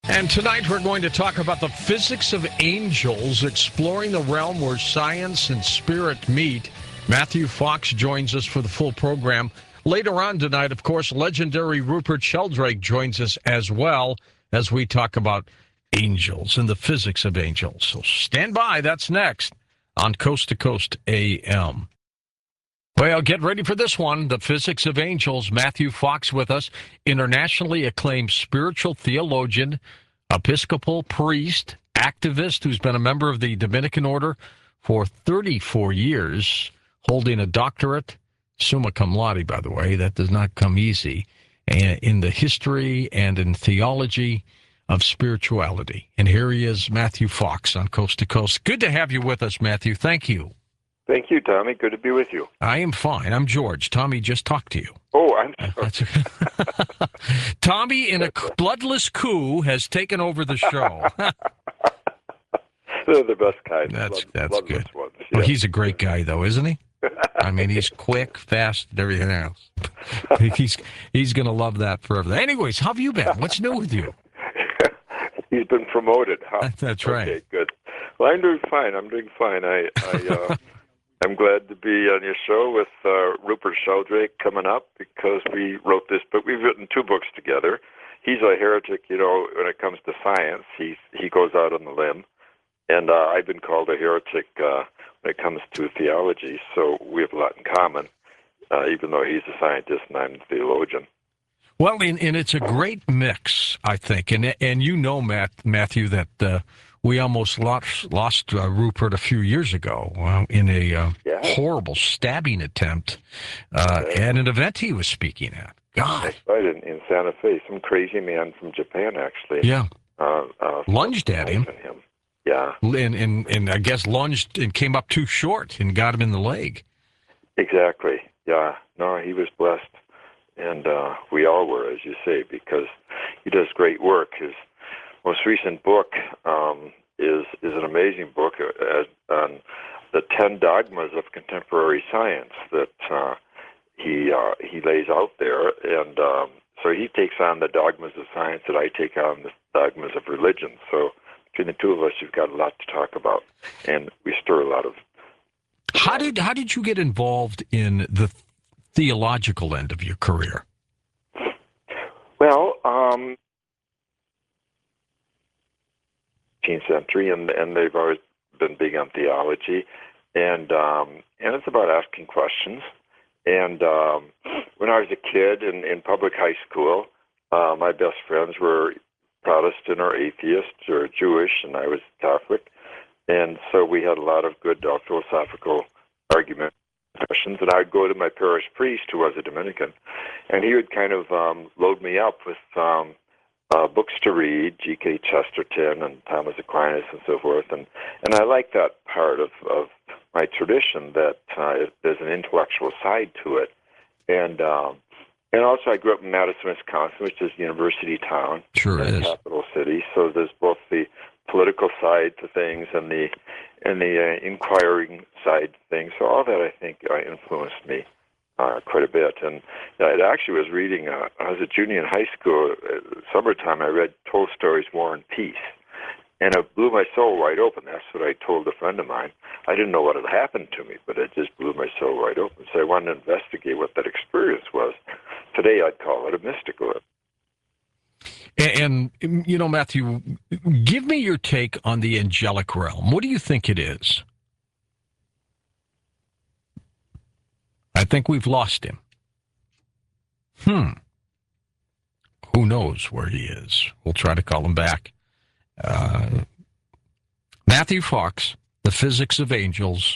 And tonight we're going to talk about the physics of angels, exploring the realm where science and spirit meet. Matthew Fox joins us for the full program. Later on tonight, of course, legendary Rupert Sheldrake joins us as well as we talk about angels and the physics of angels. So stand by. That's next on Coast to Coast AM. Well, get ready for this one. The Physics of Angels. Matthew Fox with us, internationally acclaimed spiritual theologian, Episcopal priest, activist who's been a member of the Dominican Order for 34 years, holding a doctorate, summa cum laude, by the way. That does not come easy, in the history and in theology of spirituality. And here he is, Matthew Fox on Coast to Coast. Good to have you with us, Matthew. Thank you. Thank you, Tommy. Good to be with you. I am fine. I'm George. Tommy just talked to you. Oh, I'm sorry. Tommy, in a bloodless coup, has taken over the show. They're the best kind. That's good. Ones. Well, Yeah. he's a great guy, though, isn't he? I mean, he's quick, fast, and everything else. He's going to love that forever. Anyways, how have you been? What's new with you? He's been promoted, huh? That's right. Okay, good. Well, I'm doing fine. I'm glad to be on your show with Rupert Sheldrake coming up because we wrote this book. We've written two books together. He's a heretic, when it comes to science. He goes out on the limb. And I've been called a heretic when it comes to theology, so we have a lot in common, even though he's a scientist and I'm a theologian. Well, and it's a great mix, I think. And you know, Matthew, that we almost lost Rupert a few years ago in a horrible stabbing attempt at an event he was speaking at. God. That's right, in Santa Fe. Some crazy man from Japan, actually. Yeah. Lunged at him. Yeah. And I guess lunged and came up too short and got him in the leg. Exactly. Yeah. No, he was blessed. And we all were, as you say, because he does great work. His most recent book is an amazing book on the 10 dogmas of contemporary science that he lays out there. And so he takes on the dogmas of science that I take on the dogmas of religion. So between the two of us, you've got a lot to talk about, and we stir a lot of. How did you get involved in the theological end of your career? Well, 18th century, and they've always been big on theology, and it's about asking questions. And when I was a kid in public high school, my best friends were Protestant or atheist or Jewish, and I was Catholic. And so we had a lot of good philosophical argument questions. And I'd go to my parish priest, who was a Dominican, and he would kind of load me up with books to read, G.K. Chesterton and Thomas Aquinas and so forth. And I like that part of my tradition, that there's an intellectual side to it. And also, I grew up in Madison, Wisconsin, which is a university town, sure in the capital city. So there's both the political side to things and the inquiring side to things. So all that, I think, influenced me quite a bit. And it actually was reading. I was a junior in high school. Summertime, I read Tolstoy's War and Peace. And it blew my soul wide open. That's what I told a friend of mine. I didn't know what had happened to me, but it just blew my soul wide open. So I wanted to investigate what that experience was. Today, I'd call it a mystical. And Matthew, give me your take on the angelic realm. What do you think it is? I think we've lost him. Who knows where he is? We'll try to call him back. Matthew Fox, The Physics of Angels.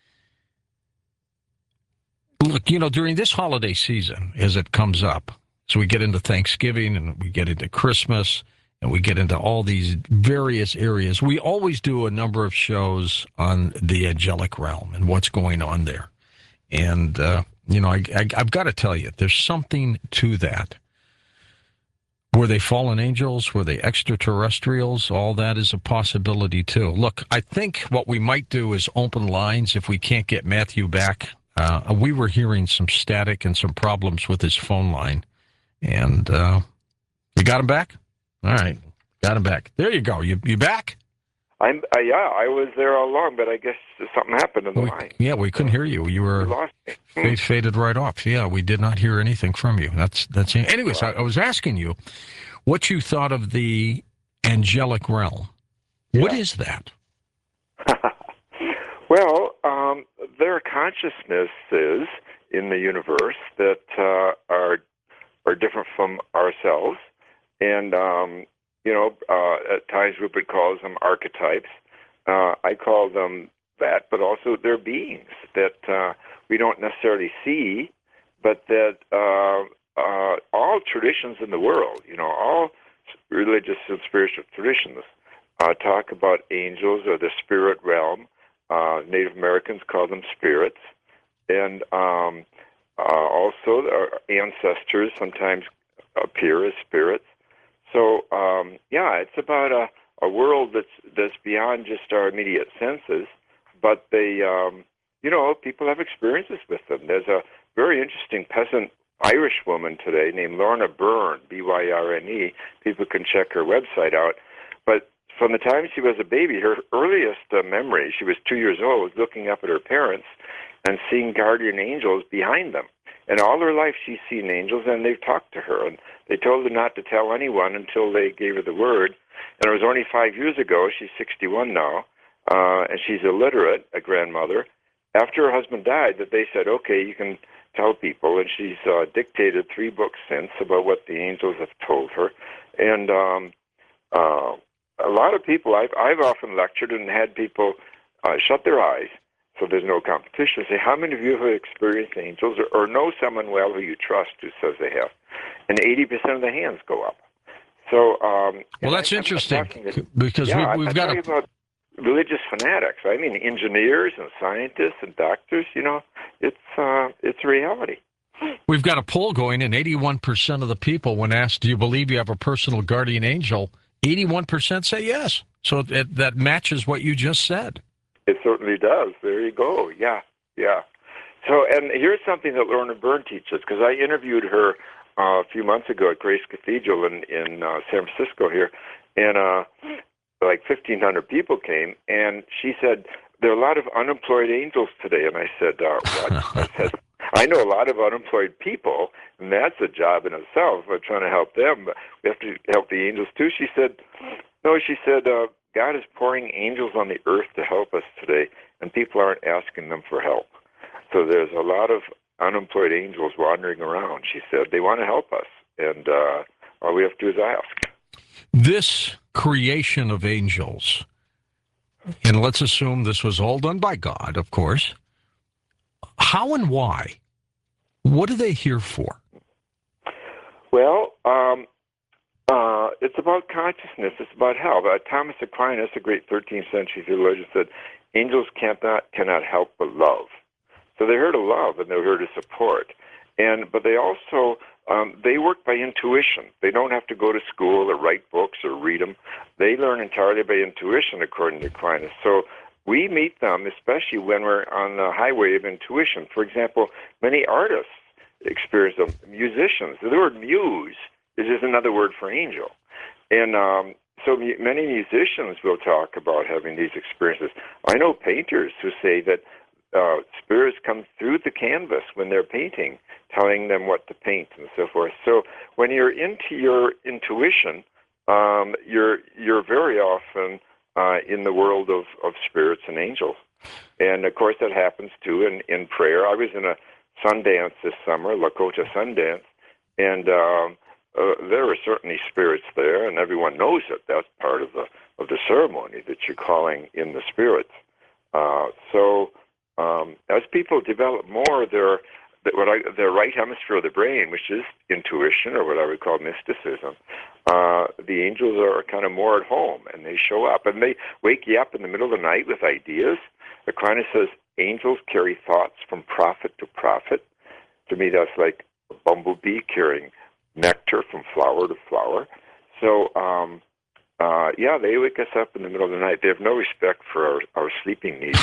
Look, during this holiday season, as it comes up, so we get into Thanksgiving and we get into Christmas and we get into all these various areas, we always do a number of shows on the angelic realm and what's going on there. And, I've got to tell you, there's something to that. Were they fallen angels? Were they extraterrestrials? All that is a possibility, too. Look, I think what we might do is open lines if we can't get Matthew back. We were hearing some static and some problems with his phone line. And you got him back? All right. Got him back. There you go. You back? Yeah, I was there all along, but I guess something happened in the line. Yeah, we couldn't hear you. You were lost me. Faded right off. Yeah, we did not hear anything from you. That's. Anyways, I was asking you what you thought of the angelic realm. Yeah. What is that? Well, there are consciousnesses in the universe that are different from ourselves, and at times we would call them archetypes. I call them that, but also they're beings that we don't necessarily see, but that all traditions in the world, all religious and spiritual traditions talk about angels or the spirit realm. Native Americans call them spirits, and also our ancestors sometimes appear as spirits. So, it's about a world that's beyond just our immediate senses, but they, people have experiences with them. There's a very interesting peasant Irish woman today named Lorna Byrne, Byrne. People can check her website out. But from the time she was a baby, her earliest memory, she was 2 years old, was looking up at her parents and seeing guardian angels behind them. And all her life she's seen angels, and they've talked to her. And they told her not to tell anyone until they gave her the word. And it was only 5 years ago, she's 61 now, and she's illiterate, a grandmother, after her husband died, that they said, okay, you can tell people. And she's dictated 3 books since about what the angels have told her. And a lot of people, I've often lectured and had people shut their eyes, so there's no competition. Say, how many of you have experienced angels or know someone well who you trust who says they have? And 80% of the hands go up. So, well, that's interesting because we've got about religious fanatics. I mean, engineers and scientists and doctors. It's reality. We've got a poll going, and 81% of the people, when asked, "Do you believe you have a personal guardian angel?" 81% say yes. So that matches what you just said. It certainly does. There you go. Yeah. So, and here's something that Lorna Byrne teaches, because I interviewed her a few months ago at Grace Cathedral in San Francisco here, and like 1,500 people came, and she said, there are a lot of unemployed angels today. And I said, what? I said, I know a lot of unemployed people, and that's a job in itself. We're trying to help them, but we have to help the angels too. She said, God is pouring angels on the earth to help us today, and people aren't asking them for help. So there's a lot of unemployed angels wandering around. She said they want to help us, and all we have to do is ask. This creation of angels, and let's assume this was all done by God, of course. How and why? What are they here for? Well, it's about consciousness. It's about help. Thomas Aquinas, a great 13th century theologian, said, angels cannot help but love. So they're here to love, and they're here to support. But they also, they work by intuition. They don't have to go to school or write books or read them. They learn entirely by intuition, according to Aquinas. So we meet them, especially when we're on the highway of intuition. For example, many artists experience them. Musicians, the word muse is just another word for angel. And so many musicians will talk about having these experiences. I know painters who say that spirits come through the canvas when they're painting, telling them what to paint and so forth. So when you're into your intuition, you're very often in the world of spirits and angels. And, of course, that happens, too, in prayer. I was in a Sundance this summer, Lakota Sundance, and there were certainly spirits there, and everyone knows it. That's part of the ceremony that you're calling in the spirits. So as people develop more their right hemisphere of the brain, which is intuition, or what I would call mysticism, the angels are kind of more at home, and they show up. And they wake you up in the middle of the night with ideas. Aquinas says angels carry thoughts from prophet to prophet. To me, that's like a bumblebee carrying nectar from flower to flower. So, they wake us up in the middle of the night. They have no respect for our sleeping needs.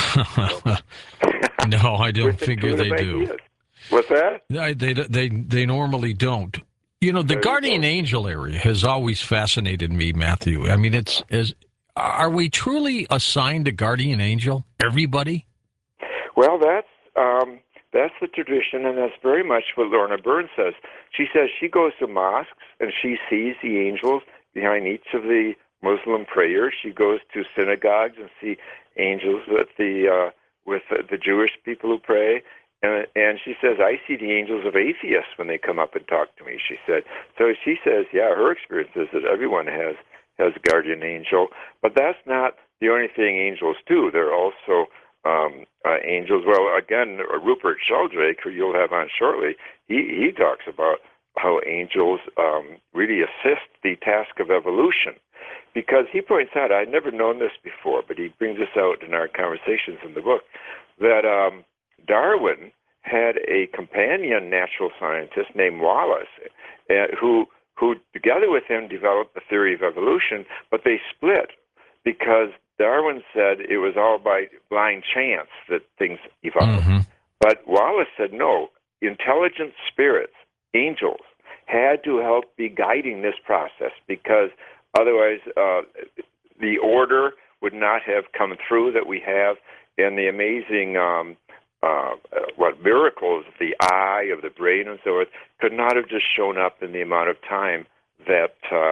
No, I don't figure they do. What's that? They normally don't. The There you guardian go. angel area has always fascinated me, Matthew. I mean, are we truly assigned a guardian angel? Everybody? Well, that's the tradition, and that's very much what Lorna Byrne says. She says she goes to mosques and she sees the angels behind each of the Muslim prayers. She goes to synagogues and see angels with the Jewish people who pray. And she says, I see the angels of atheists when they come up and talk to me, she said. So she says, yeah, her experience is that everyone has a guardian angel. But that's not the only thing angels do. There are also angels. Well, again, Rupert Sheldrake, who you'll have on shortly, he talks about how angels really assist the task of evolution. Because he points out, I'd never known this before, but he brings this out in our conversations in the book, that Darwin had a companion natural scientist named Wallace, who together with him developed the theory of evolution, but they split because Darwin said it was all by blind chance that things evolved. Mm-hmm. But Wallace said, no, intelligent spirits, angels, had to help be guiding this process because otherwise the order would not have come through that we have, and the amazing miracles of the eye, of the brain, and so forth could not have just shown up in the amount of time that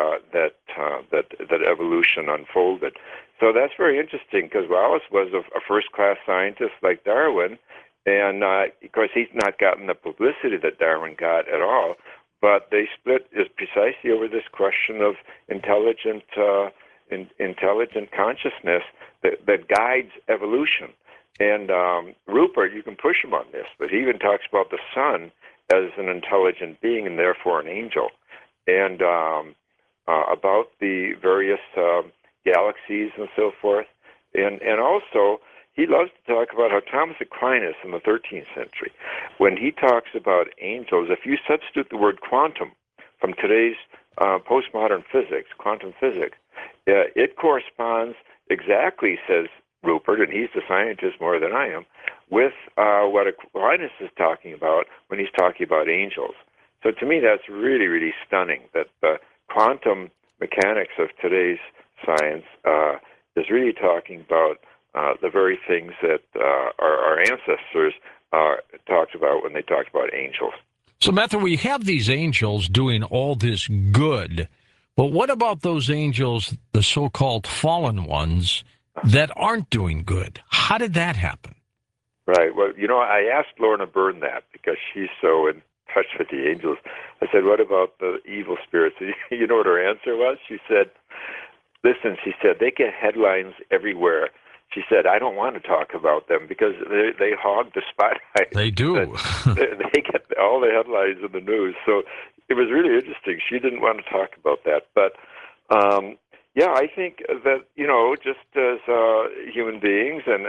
evolution unfolded. So that's very interesting because Wallace was a first-class scientist like Darwin, and of course he's not gotten the publicity that Darwin got at all. But they split is precisely over this question of intelligent consciousness that guides evolution. And Rupert, you can push him on this, but he even talks about the sun as an intelligent being and therefore an angel, and about the various galaxies and so forth. And also, he loves to talk about how Thomas Aquinas in the 13th century, when he talks about angels, if you substitute the word quantum from today's postmodern physics, quantum physics, it corresponds exactly, says Rupert, and he's the scientist more than I am, with what Aquinas is talking about when he's talking about angels. So to me, that's really, really stunning that the quantum mechanics of today's science is really talking about the very things that our ancestors talked about when they talked about angels. So, Matthew, we have these angels doing all this good, but what about those angels, the so-called fallen ones, that aren't doing good? How did that happen? Right. Well, I asked Lorna Byrne that because she's so in touch with the angels. I said, what about the evil spirits? You know what her answer was? She said, listen, she said, they get headlines everywhere. She said, I don't want to talk about them because they hog the spotlight. They do. They get all the headlines in the news. So it was really interesting. She didn't want to talk about that. But, yeah, I think that, just as human beings and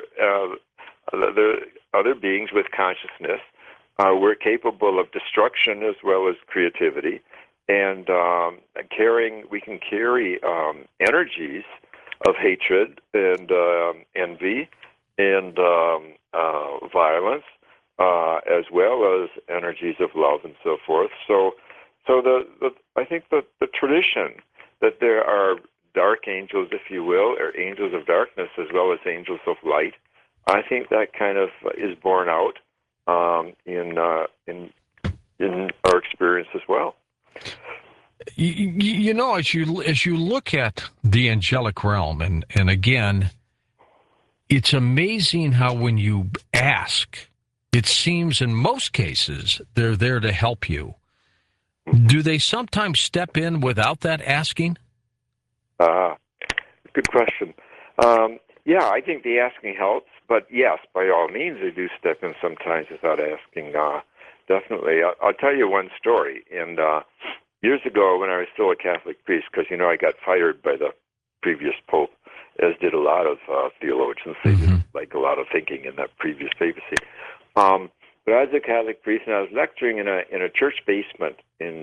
other beings with consciousness, we're capable of destruction as well as creativity. And we can carry energies of hatred and envy and violence, as well as energies of love and so forth. So I think the tradition that there are dark angels, if you will, or angels of darkness, as well as angels of light, I think that kind of is borne out in our experience as well. As you look at the angelic realm, and again, it's amazing how when you ask, it seems in most cases they're there to help you. Do they sometimes step in without that asking? Good question. Yeah, I think the asking helps, but yes, by all means, they do step in sometimes without asking. Definitely. I'll tell you one story. And years ago, when I was still a Catholic priest, because, I got fired by the previous pope, as did a lot of theologians. They didn't like a lot of thinking in that previous papacy. But I was a Catholic priest, and I was lecturing in a church basement in,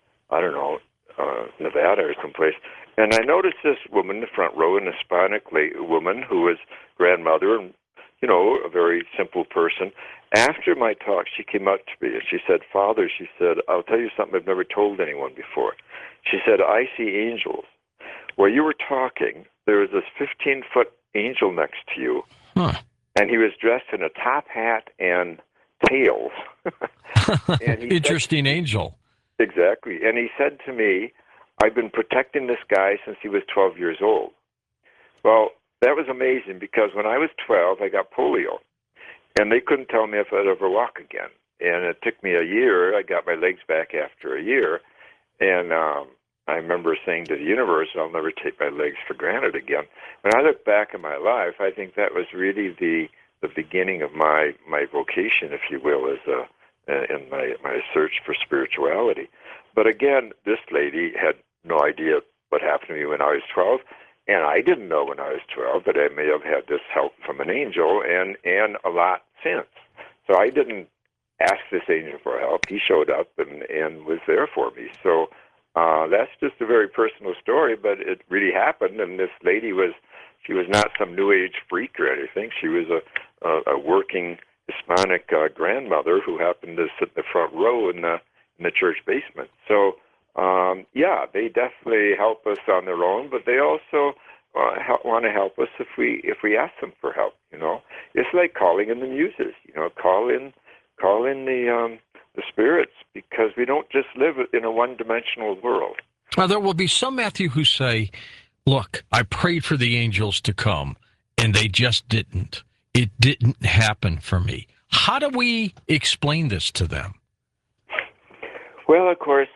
Nevada or someplace. And I noticed this woman in the front row, an Hispanic woman who was grandmother and a very simple person. After my talk, she came up to me and she said, "Father," she said, "I'll tell you something I've never told anyone before." She said, "I see angels. While you were talking, there was this 15-foot angel next to you, and he was dressed in a top hat and tails." And Interesting angel. Exactly. And he said to me, "I've been protecting this guy since he was 12 years old." Well, that was amazing because when I was 12, I got polio, and they couldn't tell me if I'd ever walk again. And it took me a year. I got my legs back after a year, and I remember saying to the universe, "I'll never take my legs for granted again." When I look back in my life, I think that was really the beginning of my vocation, if you will, as in my search for spirituality. But again, this lady had no idea what happened to me when I was 12, and I didn't know when I was 12 that I may have had this help from an angel and a lot since. So I didn't ask this angel for help. He showed up and was there for me. So that's just a very personal story, but it really happened. And this lady she was not some New Age freak or anything. She was a working Hispanic grandmother who happened to sit in the front row in the church basement. So yeah, they definitely help us on their own, but they also want to help us if we ask them for help. It's like calling in the muses. Call in the spirits, because we don't just live in a one-dimensional world. Now, there will be some, Matthew, who say, "Look, I prayed for the angels to come, and they just didn't. It didn't happen for me." How do we explain this to them? Well, of course,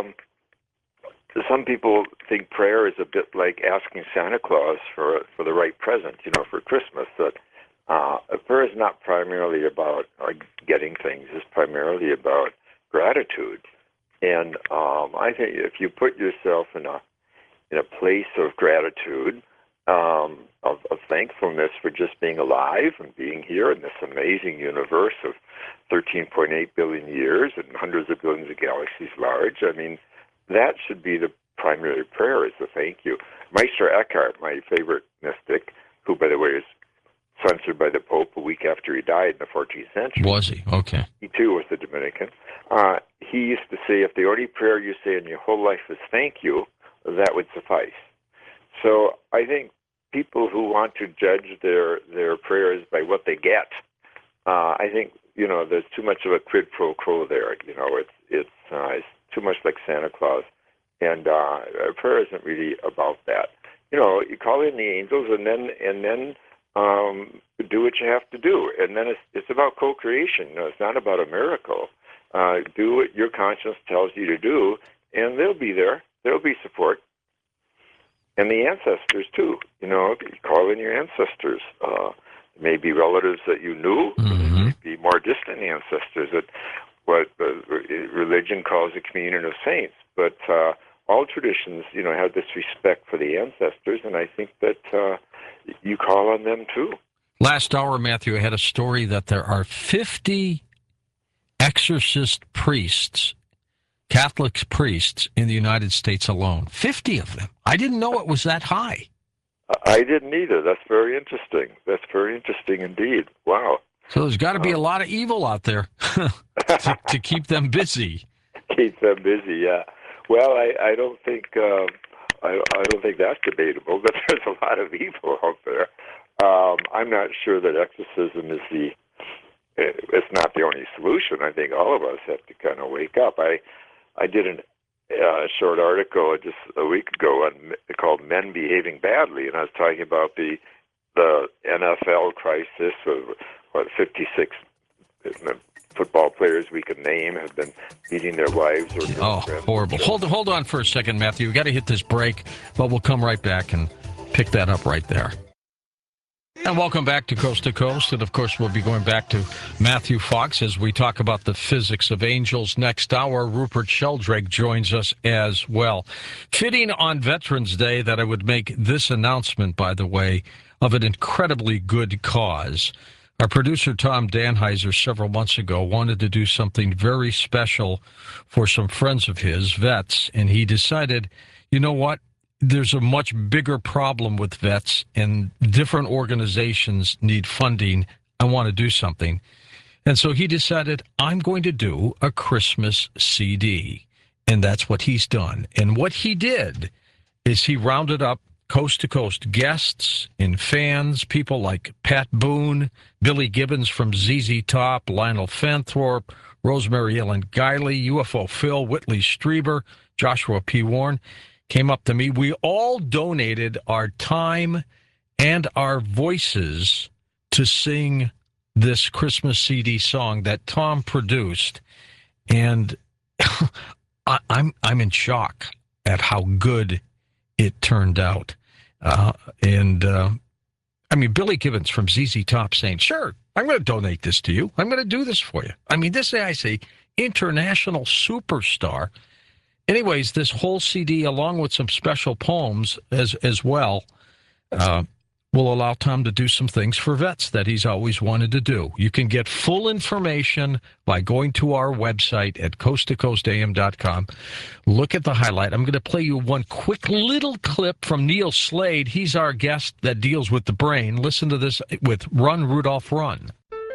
some people think prayer is a bit like asking Santa Claus for the right present, for Christmas. That prayer is not primarily about getting things. It's primarily about gratitude. And I think if you put yourself in a place of gratitude, of thankfulness for just being alive and being here in this amazing universe of 13.8 billion years and hundreds of billions of galaxies large, I mean, that should be the primary prayer, is a thank you. Meister Eckhart, my favorite mystic, who, by the way, is censored by the Pope a week after he died in the 14th century. Was he? Okay. He, too, was a Dominican. He used to say, if the only prayer you say in your whole life is thank you, that would suffice. So I think people who want to judge their prayers by what they get, I think, there's too much of a quid pro quo there. It's too much like Santa Claus. And prayer isn't really about that. You call in the angels and then do what you have to do. And then it's about co-creation. It's not about a miracle. Do what your conscience tells you to do, and they'll be there. There'll be support. And the ancestors, too. You call in your ancestors. Maybe relatives that you knew, maybe more distant ancestors, that what religion calls a communion of saints. But all traditions, have this respect for the ancestors, and I think that you call on them, too. Last hour, Matthew, I had a story that there are 50 exorcist priests, Catholic priests, in the United States alone. 50 of them. I didn't know it was that high. I didn't either. That's very interesting. That's very interesting indeed. Wow. So there's got to be a lot of evil out there to keep them busy. Keep them busy, yeah. Well, I don't think I don't think that's debatable, but there's a lot of evil out there. I'm not sure that exorcism is it's not the only solution. I think all of us have to kind of wake up. I did a short article just a week ago called "Men Behaving Badly," and I was talking about the NFL crisis of 56 football players we can name have been beating their wives. Horrible. Hold on for a second, Matthew. We've got to hit this break, but we'll come right back and pick that up right there. And welcome back to Coast to Coast. And, of course, we'll be going back to Matthew Fox as we talk about the physics of angels. Next hour, Rupert Sheldrake joins us as well. Fitting on Veterans Day that I would make this announcement, by the way, of an incredibly good cause. Our producer, Tom Danheiser, several months ago wanted to do something very special for some friends of his, vets, and he decided, you know what? there's a much bigger problem with vets, and different organizations need funding. I want to do something. And so he decided, I'm going to do a Christmas CD. And that's what he's done. And what he did is he rounded up coast-to-coast guests and fans, people like Pat Boone, Billy Gibbons from ZZ Top, Lionel Fenthorpe, Rosemary Ellen Guiley, UFO Phil, Whitley Strieber, Joshua P. Warren, came up to me. We all donated our time and our voices to sing this Christmas CD song that Tom produced, and I'm in shock at how good it turned out. I mean, Billy Gibbons from ZZ Top saying, "Sure, I'm going to donate this to you. I'm going to do this for you." I mean, this guy's a international superstar. Anyways, this whole CD, along with some special poems as well, will allow Tom to do some things for vets that he's always wanted to do. You can get full information by going to our website at coasttocoastam.com. Look at the highlight. I'm going to play you one quick little clip from Neil Slade. He's our guest that deals with the brain. Listen to this with Run, Rudolph, Run.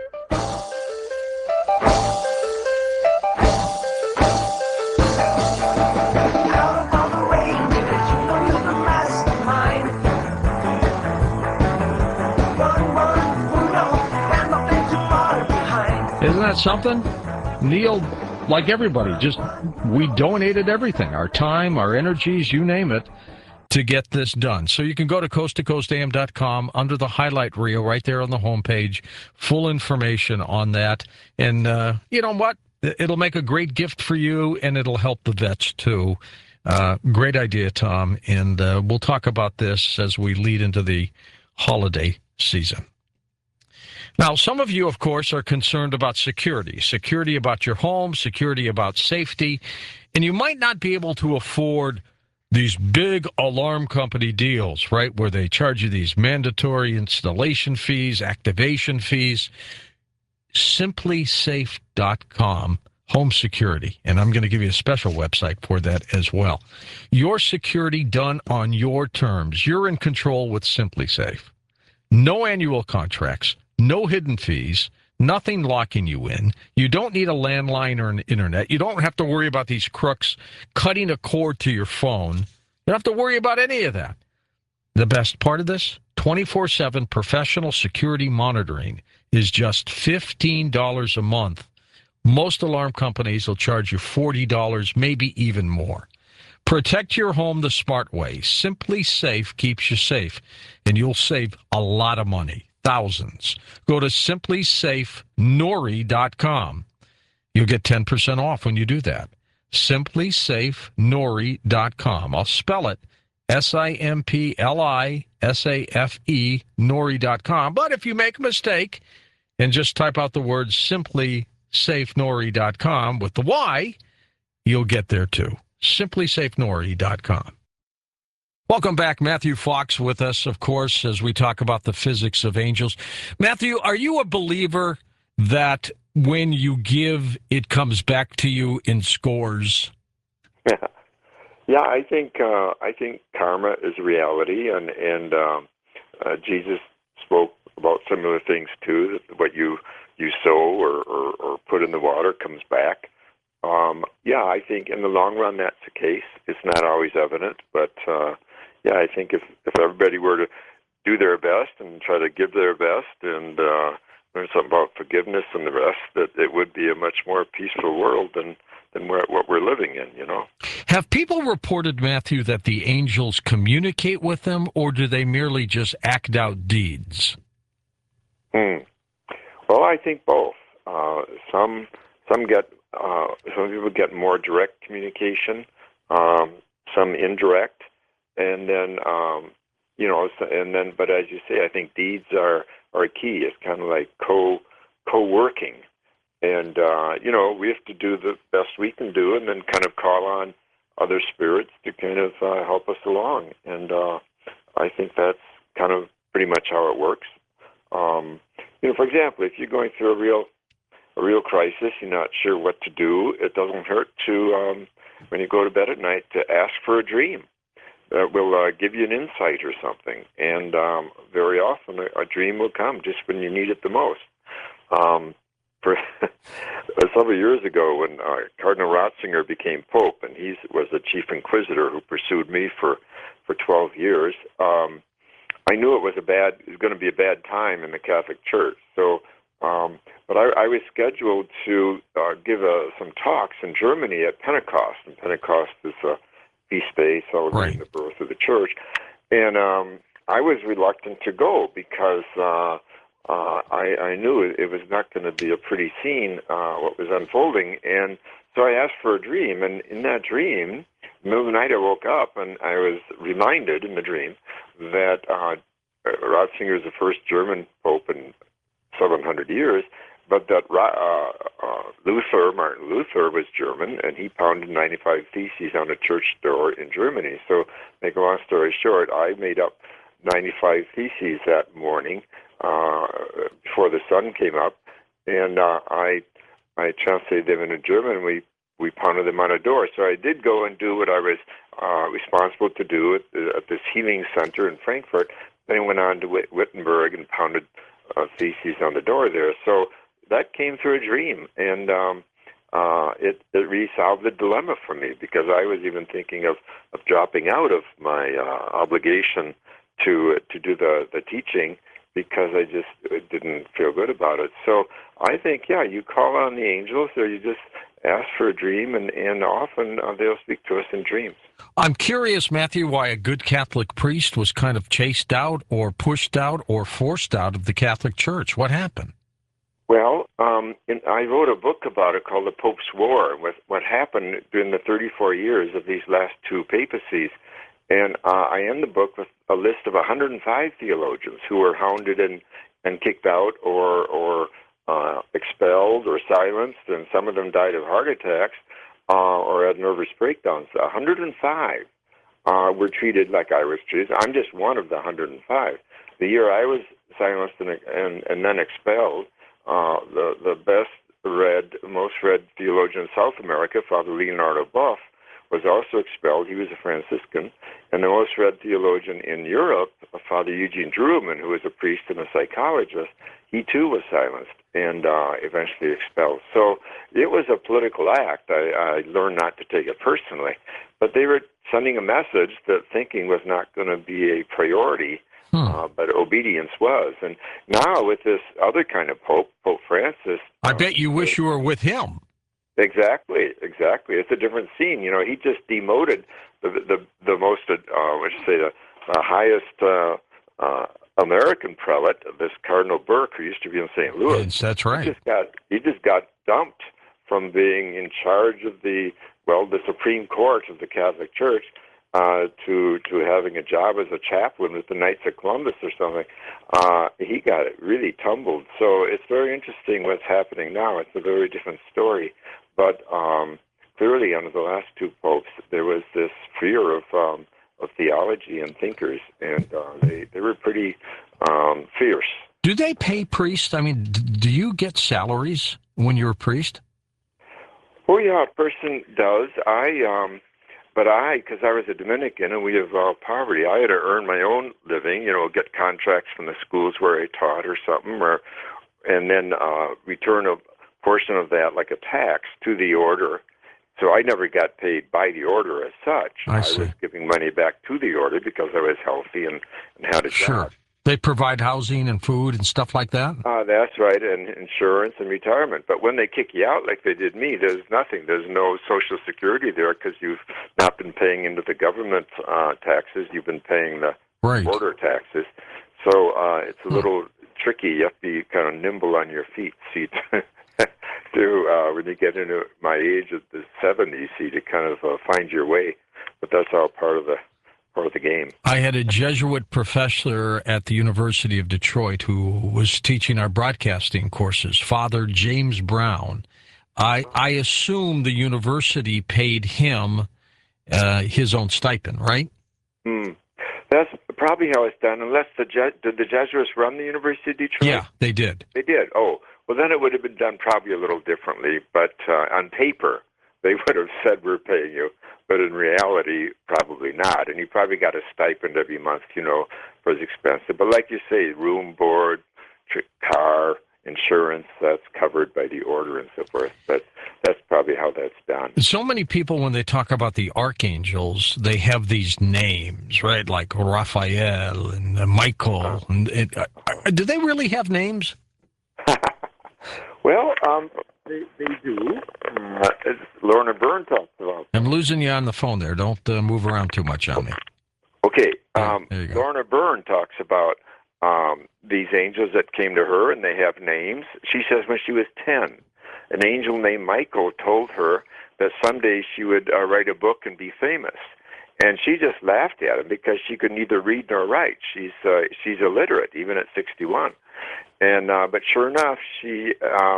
Isn't that something? Neil, like everybody, we donated everything, our time, our energies, you name it, to get this done. So you can go to coasttocoastam.com under the highlight reel right there on the homepage, full information on that. And you know what? It'll make a great gift for you, and it'll help the vets too. Great idea, Tom. And we'll talk about this as we lead into the holiday season. Now, some of you, of course, are concerned about security about your home, security about safety, and you might not be able to afford these big alarm company deals, right, where they charge you these mandatory installation fees, activation fees. SimpliSafe.com, home security, and I'm going to give you a special website for that as well. Your security done on your terms. You're in control with SimpliSafe. No annual contracts. No hidden fees, nothing locking you in. You don't need a landline or an internet. You don't have to worry about these crooks cutting a cord to your phone. You don't have to worry about any of that. The best part of this, 24/7 professional security monitoring is just $15 a month. Most alarm companies will charge you $40, maybe even more. Protect your home the smart way. SimpliSafe keeps you safe, and you'll save a lot of money. Thousands. Go to SimpliSafeNori.com. You'll get 10% off when you do that. SimpliSafeNori.com. I'll spell it SimpliSafe Nori.com. But if you make a mistake and just type out the word SimpliSafeNori.com with the Y, you'll get there too. SimpliSafeNori.com. Welcome back. Matthew Fox with us, of course, as we talk about the physics of angels. Matthew, are you a believer that when you give, it comes back to you in scores? Yeah, I think karma is a reality, and Jesus spoke about similar things too. That what you sow or put in the water comes back. Yeah, I think in the long run that's the case. It's not always evident, but yeah, I think if everybody were to do their best and try to give their best and learn something about forgiveness and the rest, that it would be a much more peaceful world than what we're living in, you know. Have people reported, Matthew, that the angels communicate with them, or do they merely just act out deeds? Well, I think both. Some people get more direct communication, some indirect. And then, but as you say, I think deeds are key. It's kind of like co-working. And, we have to do the best we can do and then kind of call on other spirits to kind of help us along. And I think that's kind of pretty much how it works. For example, if you're going through a real crisis, you're not sure what to do, it doesn't hurt to, when you go to bed at night, to ask for a dream. that will give you an insight or something. And very often a dream will come just when you need it the most. For several years ago, when Cardinal Ratzinger became Pope, and he was the chief inquisitor who pursued me for 12 years, I knew it was going to be a bad time in the Catholic Church. So, but I was scheduled to give some talks in Germany at Pentecost, and Pentecost is a feast day celebrating the birth of the Church. And I was reluctant to go because I knew it was not going to be a pretty scene, what was unfolding. And so I asked for a dream, and in that dream, in the middle of the night, I woke up, and I was reminded in the dream that Ratzinger is the first German pope in 700 years, but that Martin Luther was German, and he pounded 95 Theses on a church door in Germany. So, make a long story short, I made up 95 Theses that morning before the sun came up, and I translated them into German, and we pounded them on a door. So I did go and do what I was responsible to do at this healing center in Frankfurt. Then I went on to Wittenberg and pounded Theses on the door there. So that came through a dream, and it really solved the dilemma for me, because I was even thinking of dropping out of my obligation to do the teaching, because I just didn't feel good about it. So I think, you call on the angels, or you just ask for a dream, and often they'll speak to us in dreams. I'm curious, Matthew, why a good Catholic priest was kind of chased out or pushed out or forced out of the Catholic Church. What happened? Well, I wrote a book about it called The Pope's War, with what happened during the 34 years of these last two papacies. And I end the book with a list of 105 theologians who were hounded and kicked out or expelled or silenced, and some of them died of heart attacks or had nervous breakdowns. 105 were treated like I was treated. I'm just one of the 105. The year I was silenced and then expelled, the most read theologian in South America, Father Leonardo Buff, was also expelled. He was a Franciscan. And the most read theologian in Europe, Father Eugene Druman, who was a priest and a psychologist, he too was silenced and eventually expelled. So it was a political act. I learned not to take it personally. But they were sending a message that thinking was not going to be a priority, but obedience was. And now with this other kind of Pope, Pope Francis... I bet you wish you were with him. Exactly. It's a different scene. You know, he just demoted the most, the highest American prelate, this Cardinal Burke, who used to be in St. Louis. Yes, that's right. He just got dumped from being in charge of the Supreme Court of the Catholic Church to having a job as a chaplain with the Knights of Columbus or something. He got it really tumbled. So it's very interesting what's happening now. It's a very different story. But clearly, under the last two popes, there was this fear of theology and thinkers, and they were pretty fierce. Do they pay priests? I mean, do you get salaries when you're a priest? Oh, yeah, a person does. Because I was a Dominican and we have poverty, I had to earn my own living, get contracts from the schools where I taught or something, and then return a portion of that like a tax to the order. So I never got paid by the order as such. I see. Was giving money back to the order because I was healthy and had a job. They provide housing and food and stuff like that? That's right, and insurance and retirement. But when they kick you out like they did me, there's nothing. There's no Social Security there because you've not been paying into the government taxes. You've been paying the border taxes. So it's a little tricky. You have to be kind of nimble on your feet. See, when you get into my age of the 70s, to kind of find your way. But that's all part of the game. I had a Jesuit professor at the University of Detroit who was teaching our broadcasting courses, Father James Brown. I assume the university paid him his own stipend, right? That's probably how it's done, unless did the Jesuits run the University of Detroit? Yeah, they did. They did. Oh, well, then it would have been done probably a little differently, but on paper, they would have said, we're paying you. but in reality, probably not. And he probably got a stipend every month, for his expenses. But like you say, room, board, car, insurance, that's covered by the order and so forth. But that's probably how that's done. So many people, when they talk about the archangels, they have these names, right? Like Raphael and Michael. Do they really have names? Well, they do. Lorna Byrne talks about that. I'm losing you on the phone there. Don't move around too much on me. Okay. There you go. Lorna Byrne talks about these angels that came to her, and they have names. She says when she was 10, an angel named Michael told her that someday she would write a book and be famous. And she just laughed at him because she could neither read nor write. She's illiterate, even at 61. And but sure enough, she's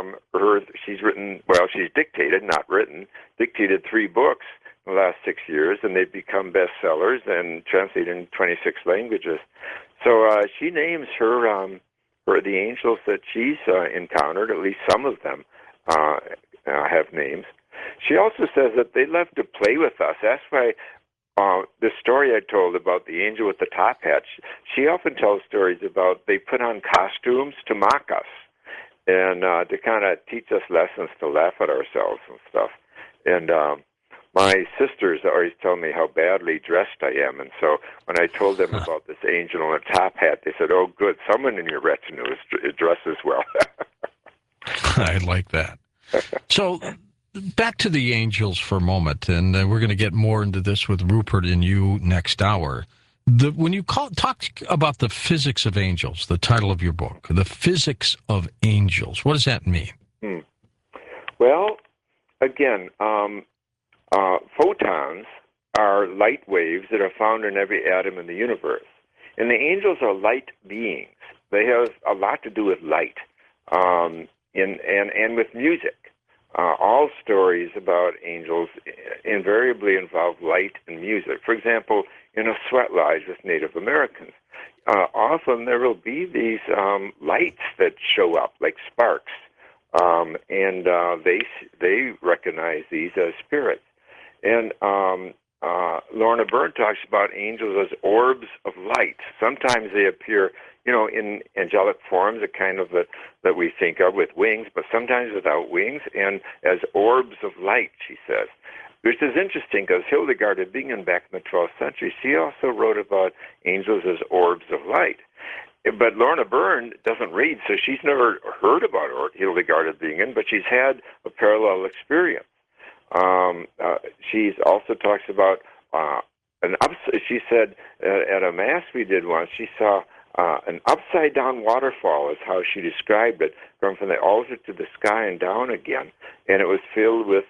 dictated, not written, dictated 3 books in the last 6 years, and they've become bestsellers and translated in 26 languages. So she names her the angels that she's encountered. At least some of them have names. She also says that they love to play with us. That's why the story I told about the angel with the top hat, she often tells stories about they put on costumes to mock us and to kind of teach us lessons, to laugh at ourselves and stuff. And my sisters always tell me how badly dressed I am. And so when I told them about this angel in a top hat, they said, "Oh, good, someone in your retinue dresses well." I like that. So back to the angels for a moment, and we're going to get more into this with Rupert and you next hour. When you talk about the physics of angels, the title of your book, the physics of angels, what does that mean? Well, again, photons are light waves that are found in every atom in the universe. And the angels are light beings. They have a lot to do with light and with music. All stories about angels invariably involve light and music. For example, in A Sweat Lodge with Native Americans, often there will be these lights that show up like sparks, and they recognize these as spirits. And Lorna Byrne talks about angels as orbs of light. Sometimes they appear, in angelic forms, a kind of that we think of with wings, but sometimes without wings, and as orbs of light, she says. Which is interesting because Hildegard of Bingen back in the 12th century, she also wrote about angels as orbs of light. But Lorna Byrne doesn't read, so she's never heard about Hildegard of Bingen, but she's had a parallel experience. She also talks about she said at a mass we did once, she saw an upside-down waterfall is how she described it, going from the altar to the sky and down again, and it was filled with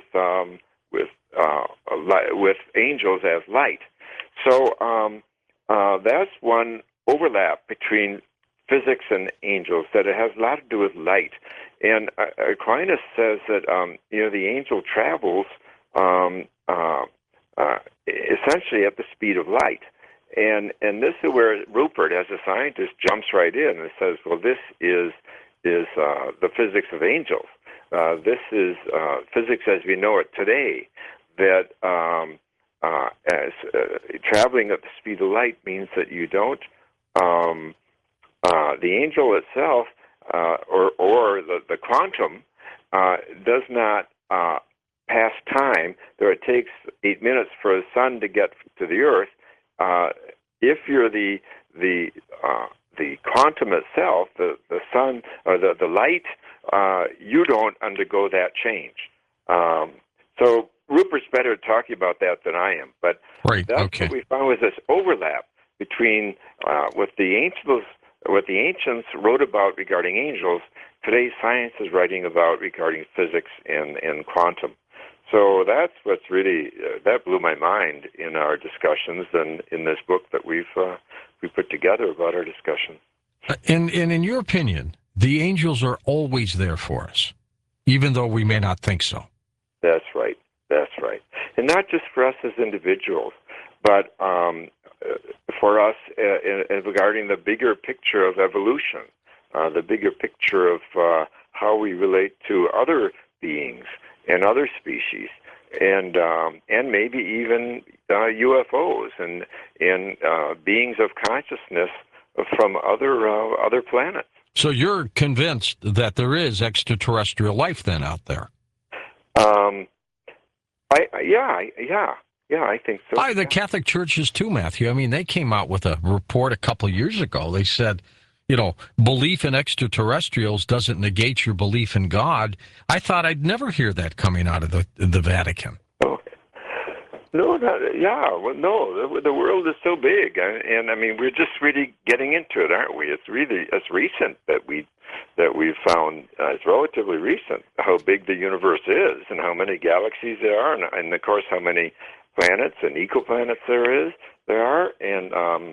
angels as light. So that's one overlap between physics and angels, that it has a lot to do with light. And Aquinas says that the angel travels essentially at the speed of light. And this is where Rupert, as a scientist, jumps right in and says, well, this is the physics of angels. This is physics as we know it today, that as traveling at the speed of light means that you don't, the angel itself, or the quantum, does not pass time. Though it takes 8 minutes for the sun to get to the earth, if you're the quantum itself, the sun or the light, you don't undergo that change. So Rupert's better at talking about that than I am. But that's what we found was this overlap between what the ancients wrote about regarding angels. Today's science is writing about regarding physics and quantum. So that's what's really that blew my mind in our discussions and in this book that we put together about our discussion. And in your opinion, the angels are always there for us, even though we may not think so. That's right. That's right. And not just for us as individuals, but for us regarding the bigger picture of evolution, the bigger picture of how we relate to other beings and other species. and maybe even UFOs and beings of consciousness from other planets. So you're convinced that there is extraterrestrial life then out there? I think so. The Catholic Church is too, Matthew. I mean, they came out with a report a couple of years ago. They said, belief in extraterrestrials doesn't negate your belief in God. I thought I'd never hear that coming out of the Vatican. Oh. No, the world is so big, and I mean, we're just really getting into it, aren't we? It's recent that we've found. It's relatively recent how big the universe is, and how many galaxies there are, and of course how many planets and ecoplanets there are, and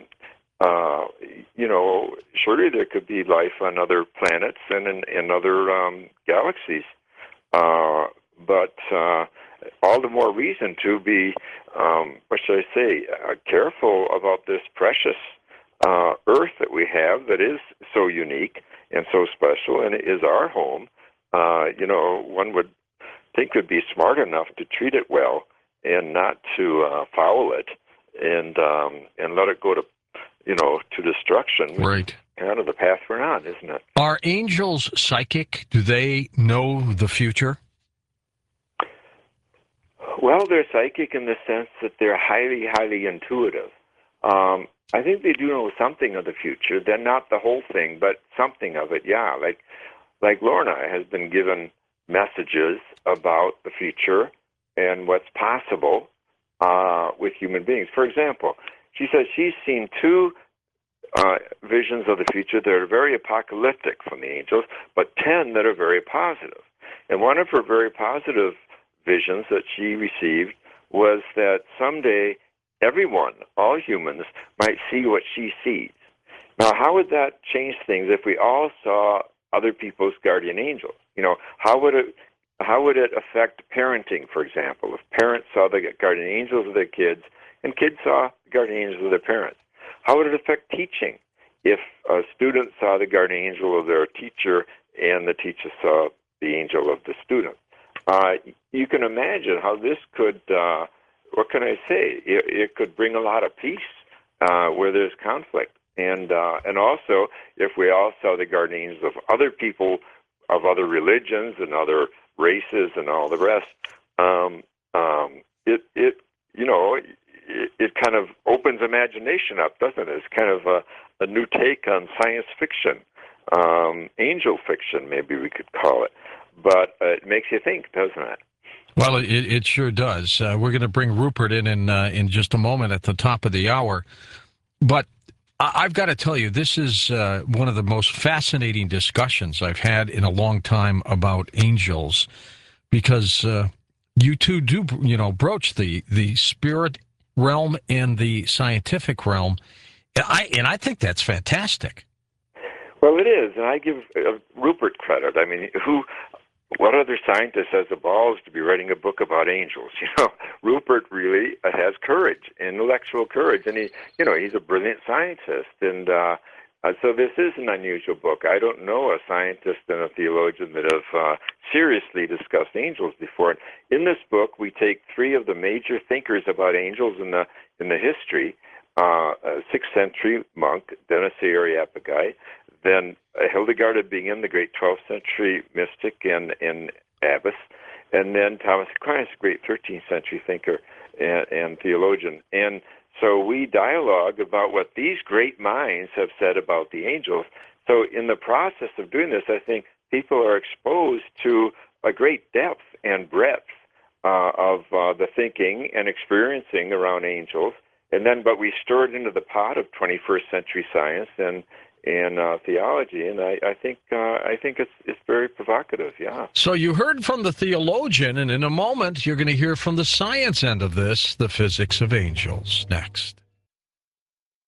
surely there could be life on other planets and in other galaxies, but all the more reason to be, careful about this precious Earth that we have that is so unique and so special, and it is our home. One would think would be smart enough to treat it well and not to foul it and let it go to destruction. Right. Kind of the path we're on, isn't it? Are angels psychic? Do they know the future? Well, they're psychic in the sense that they're highly, highly intuitive. I think they do know something of the future. They're not the whole thing, but something of it, yeah. Like Lorna has been given messages about the future and what's possible with human beings. For example, she says she's seen two visions of the future that are very apocalyptic from the angels, but 10 that are very positive. And one of her very positive visions that she received was that someday everyone, all humans, might see what she sees. Now, how would that change things if we all saw other people's guardian angels? How would it affect parenting, for example? If parents saw the guardian angels of their kids and kids saw the guardian angels of their parents? How would it affect teaching if a student saw the guardian angel of their teacher and the teacher saw the angel of the student? You can imagine how this could, what can I say? It could bring a lot of peace where there's conflict. And also, if we all saw the guardian angels of other people, of other religions and other races and all the rest, it kind of opens imagination up, doesn't it? It's kind of a new take on science fiction, angel fiction, maybe we could call it. But it makes you think, doesn't it? Well, it sure does. We're going to bring Rupert in just a moment at the top of the hour. But I've got to tell you, this is one of the most fascinating discussions I've had in a long time about angels, because you two do, broach the spirit realm and the scientific realm, and I think that's fantastic. Well, it is, and I give Rupert credit. I mean, what other scientist has the balls to be writing a book about angels? Rupert really has courage, intellectual courage, and he's a brilliant scientist, and so this is an unusual book. I don't know a scientist and a theologian that have seriously discussed angels before. In this book, we take three of the major thinkers about angels in the history: a 6th century monk, Denis Areopagus, then Hildegard of Bingen, the great 12th century mystic and abbess, and then Thomas Aquinas, a great 13th century thinker and theologian. And so we dialogue about what these great minds have said about the angels. So in the process of doing this, I think people are exposed to a great depth and breadth of the thinking and experiencing around angels. But we stir it into the pot of 21st century science and theology, and I think it's very provocative. Yeah. So you heard from the theologian, and in a moment you're going to hear from the science end of this, the physics of angels. Next.